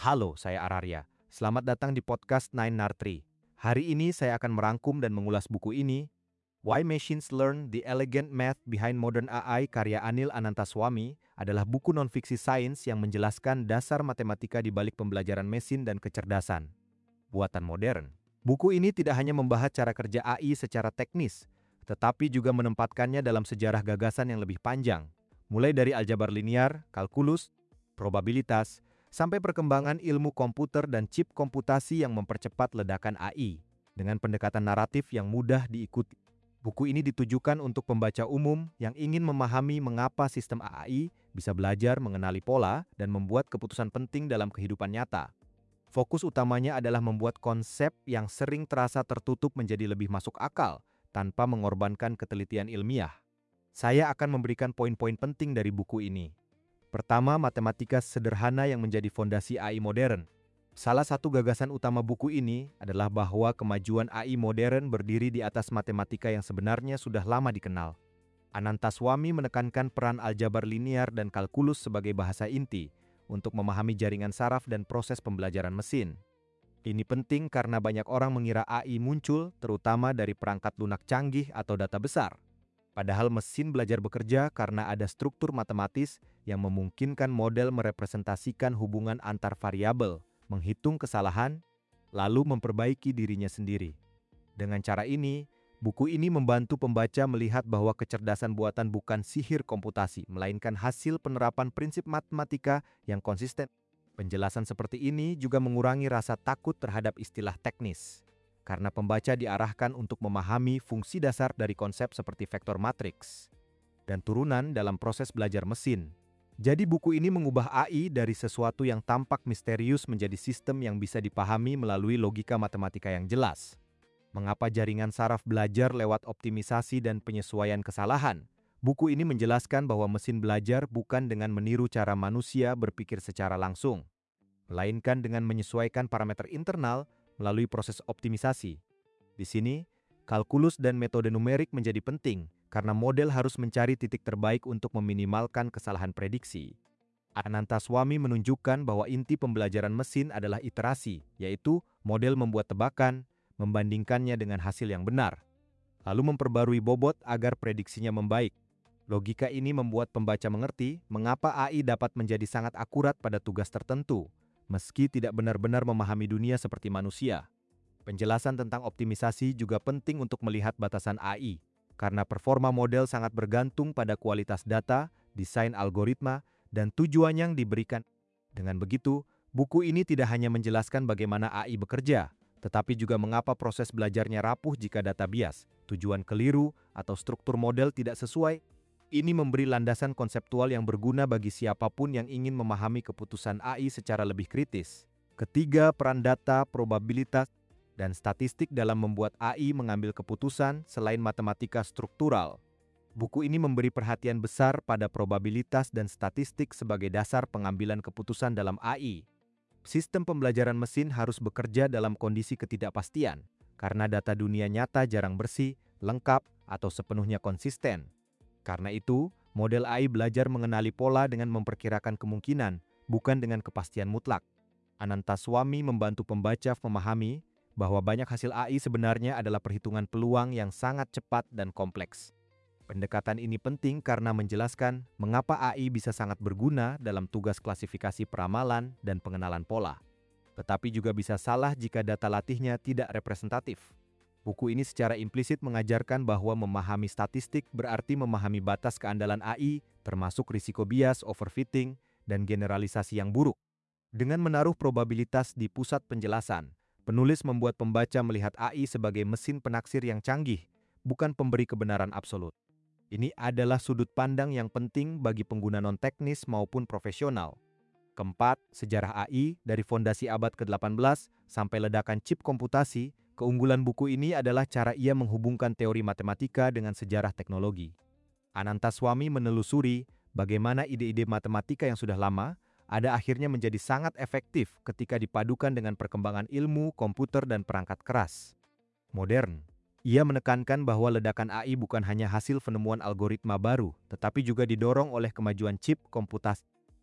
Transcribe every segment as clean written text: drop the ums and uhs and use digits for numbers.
Halo, saya Araria. Selamat datang di podcast Nine Nartri. Hari ini saya akan merangkum dan mengulas buku ini, Why Machines Learn: The Elegant Math Behind Modern AI karya Anil Anantaswamy adalah buku non-fiksi sains yang menjelaskan dasar matematika di balik pembelajaran mesin dan kecerdasan buatan modern. Buku ini tidak hanya membahas cara kerja AI secara teknis, tetapi juga menempatkannya dalam sejarah gagasan yang lebih panjang, mulai dari aljabar linear, kalkulus, probabilitas, sampai perkembangan ilmu komputer dan chip komputasi yang mempercepat ledakan AI, dengan pendekatan naratif yang mudah diikuti. Buku ini ditujukan untuk pembaca umum yang ingin memahami mengapa sistem AI bisa belajar mengenali pola dan membuat keputusan penting dalam kehidupan nyata. Fokus utamanya adalah membuat konsep yang sering terasa tertutup menjadi lebih masuk akal, tanpa mengorbankan ketelitian ilmiah. Saya akan memberikan poin-poin penting dari buku ini. Pertama, matematika sederhana yang menjadi fondasi AI modern. Salah satu gagasan utama buku ini adalah bahwa kemajuan AI modern berdiri di atas matematika yang sebenarnya sudah lama dikenal. Anantaswamy menekankan peran aljabar linear dan kalkulus sebagai bahasa inti untuk memahami jaringan saraf dan proses pembelajaran mesin. Ini penting karena banyak orang mengira AI muncul terutama dari perangkat lunak canggih atau data besar. Padahal mesin belajar bekerja karena ada struktur matematis yang memungkinkan model merepresentasikan hubungan antar variabel, menghitung kesalahan, lalu memperbaiki dirinya sendiri. Dengan cara ini, buku ini membantu pembaca melihat bahwa kecerdasan buatan bukan sihir komputasi, melainkan hasil penerapan prinsip matematika yang konsisten. Penjelasan seperti ini juga mengurangi rasa takut terhadap istilah teknis, karena pembaca diarahkan untuk memahami fungsi dasar dari konsep seperti vektor matriks dan turunan dalam proses belajar mesin. Jadi buku ini mengubah AI dari sesuatu yang tampak misterius menjadi sistem yang bisa dipahami melalui logika matematika yang jelas. Mengapa jaringan saraf belajar lewat optimisasi dan penyesuaian kesalahan? Buku ini menjelaskan bahwa mesin belajar bukan dengan meniru cara manusia berpikir secara langsung, melainkan dengan menyesuaikan parameter internal melalui proses optimisasi. Di sini, kalkulus dan metode numerik menjadi penting karena model harus mencari titik terbaik untuk meminimalkan kesalahan prediksi. Anantaswamy menunjukkan bahwa inti pembelajaran mesin adalah iterasi, yaitu model membuat tebakan, membandingkannya dengan hasil yang benar, lalu memperbarui bobot agar prediksinya membaik. Logika ini membuat pembaca mengerti mengapa AI dapat menjadi sangat akurat pada tugas tertentu, meski tidak benar-benar memahami dunia seperti manusia. Penjelasan tentang optimisasi juga penting untuk melihat batasan AI, karena performa model sangat bergantung pada kualitas data, desain algoritma, dan tujuan yang diberikan. Dengan begitu, buku ini tidak hanya menjelaskan bagaimana AI bekerja, tetapi juga mengapa proses belajarnya rapuh jika data bias, tujuan keliru, atau struktur model tidak sesuai. Ini memberi landasan konseptual yang berguna bagi siapapun yang ingin memahami keputusan AI secara lebih kritis. Ketiga, peran data, probabilitas, dan statistik dalam membuat AI mengambil keputusan selain matematika struktural. Buku ini memberi perhatian besar pada probabilitas dan statistik sebagai dasar pengambilan keputusan dalam AI. Sistem pembelajaran mesin harus bekerja dalam kondisi ketidakpastian, karena data dunia nyata jarang bersih, lengkap, atau sepenuhnya konsisten. Karena itu, model AI belajar mengenali pola dengan memperkirakan kemungkinan, bukan dengan kepastian mutlak. Anantaswamy membantu pembaca memahami bahwa banyak hasil AI sebenarnya adalah perhitungan peluang yang sangat cepat dan kompleks. Pendekatan ini penting karena menjelaskan mengapa AI bisa sangat berguna dalam tugas klasifikasi peramalan dan pengenalan pola. Tetapi juga bisa salah jika data latihnya tidak representatif. Buku ini secara implisit mengajarkan bahwa memahami statistik berarti memahami batas keandalan AI, termasuk risiko bias, overfitting, dan generalisasi yang buruk. Dengan menaruh probabilitas di pusat penjelasan, penulis membuat pembaca melihat AI sebagai mesin penaksir yang canggih, bukan pemberi kebenaran absolut. Ini adalah sudut pandang yang penting bagi pengguna non-teknis maupun profesional. Keempat, sejarah AI dari fondasi abad ke-18 sampai ledakan chip komputasi, keunggulan buku ini adalah cara ia menghubungkan teori matematika dengan sejarah teknologi. Anantaswamy menelusuri bagaimana ide-ide matematika yang sudah lama ada akhirnya menjadi sangat efektif ketika dipadukan dengan perkembangan ilmu, komputer, dan perangkat keras modern. Ia menekankan bahwa ledakan AI bukan hanya hasil penemuan algoritma baru, tetapi juga didorong oleh kemajuan chip komputasi.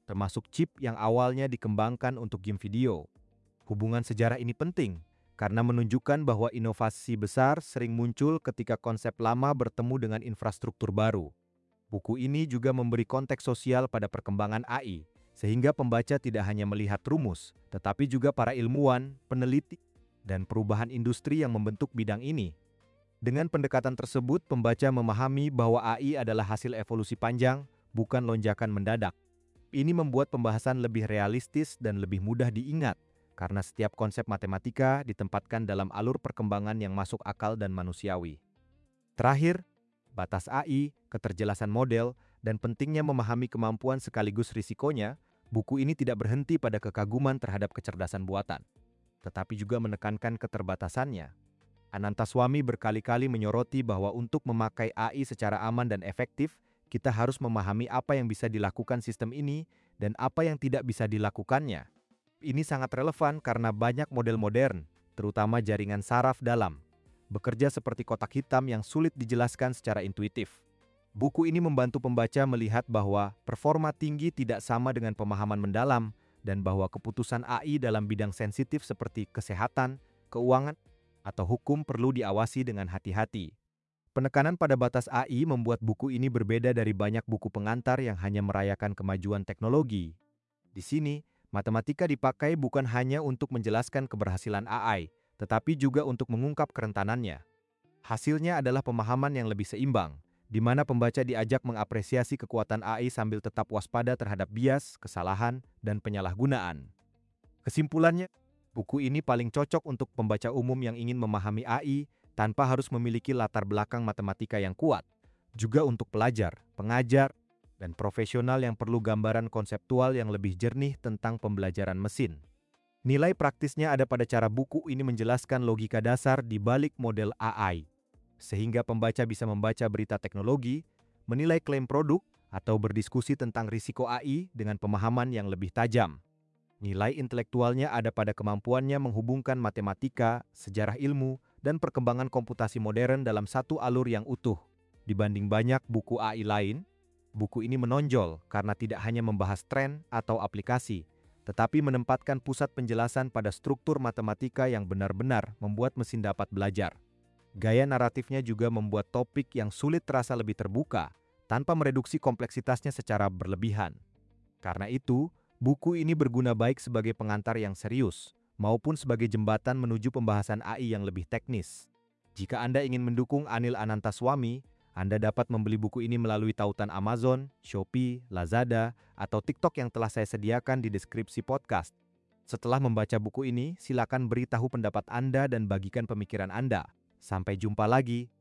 termasuk chip yang awalnya dikembangkan untuk game video. Hubungan sejarah ini penting karena menunjukkan bahwa inovasi besar sering muncul ketika konsep lama bertemu dengan infrastruktur baru. Buku ini juga memberi konteks sosial pada perkembangan AI, sehingga pembaca tidak hanya melihat rumus, tetapi juga para ilmuwan, peneliti, dan perubahan industri yang membentuk bidang ini. Dengan pendekatan tersebut, pembaca memahami bahwa AI adalah hasil evolusi panjang, bukan lonjakan mendadak. Ini membuat pembahasan lebih realistis dan lebih mudah diingat, karena setiap konsep matematika ditempatkan dalam alur perkembangan yang masuk akal dan manusiawi. Terakhir, batas AI, keterjelasan model, dan pentingnya memahami kemampuan sekaligus risikonya, buku ini tidak berhenti pada kekaguman terhadap kecerdasan buatan, tetapi juga menekankan keterbatasannya. Anantaswamy berkali-kali menyoroti bahwa untuk memakai AI secara aman dan efektif, kita harus memahami apa yang bisa dilakukan sistem ini dan apa yang tidak bisa dilakukannya. Ini sangat relevan karena banyak model modern, terutama jaringan saraf dalam, bekerja seperti kotak hitam yang sulit dijelaskan secara intuitif. Buku ini membantu pembaca melihat bahwa performa tinggi tidak sama dengan pemahaman mendalam dan bahwa keputusan AI dalam bidang sensitif seperti kesehatan, keuangan, atau hukum perlu diawasi dengan hati-hati. Penekanan pada batas AI membuat buku ini berbeda dari banyak buku pengantar yang hanya merayakan kemajuan teknologi. Di sini, matematika dipakai bukan hanya untuk menjelaskan keberhasilan AI, tetapi juga untuk mengungkap kerentanannya. Hasilnya adalah pemahaman yang lebih seimbang, di mana pembaca diajak mengapresiasi kekuatan AI sambil tetap waspada terhadap bias, kesalahan, dan penyalahgunaan. Kesimpulannya, buku ini paling cocok untuk pembaca umum yang ingin memahami AI tanpa harus memiliki latar belakang matematika yang kuat, juga untuk pelajar, pengajar, dan profesional yang perlu gambaran konseptual yang lebih jernih tentang pembelajaran mesin. Nilai praktisnya ada pada cara buku ini menjelaskan logika dasar di balik model AI, sehingga pembaca bisa membaca berita teknologi, menilai klaim produk, atau berdiskusi tentang risiko AI dengan pemahaman yang lebih tajam. Nilai intelektualnya ada pada kemampuannya menghubungkan matematika, sejarah ilmu, dan perkembangan komputasi modern dalam satu alur yang utuh. Dibanding banyak buku AI lain, buku ini menonjol karena tidak hanya membahas tren atau aplikasi, tetapi menempatkan pusat penjelasan pada struktur matematika yang benar-benar membuat mesin dapat belajar. Gaya naratifnya juga membuat topik yang sulit terasa lebih terbuka, tanpa mereduksi kompleksitasnya secara berlebihan. Karena itu, buku ini berguna baik sebagai pengantar yang serius, maupun sebagai jembatan menuju pembahasan AI yang lebih teknis. Jika Anda ingin mendukung Anil Anantaswamy, Anda dapat membeli buku ini melalui tautan Amazon, Shopee, Lazada, atau TikTok yang telah saya sediakan di deskripsi podcast. Setelah membaca buku ini, silakan beritahu pendapat Anda dan bagikan pemikiran Anda. Sampai jumpa lagi.